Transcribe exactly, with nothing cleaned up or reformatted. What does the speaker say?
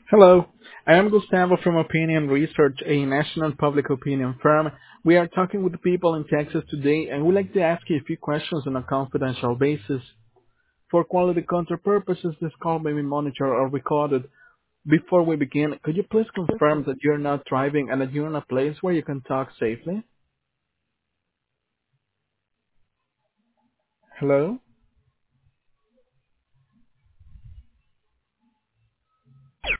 Hello, I am Gustavo from Opinion Research, a national public opinion firm. We are talking with people in Texas today and would like to ask you a few questions on a confidential basis. For quality control purposes, this call may be monitored or recorded. Before we begin, could you please confirm that you're not driving and that you're in a place where you can talk safely? Hello?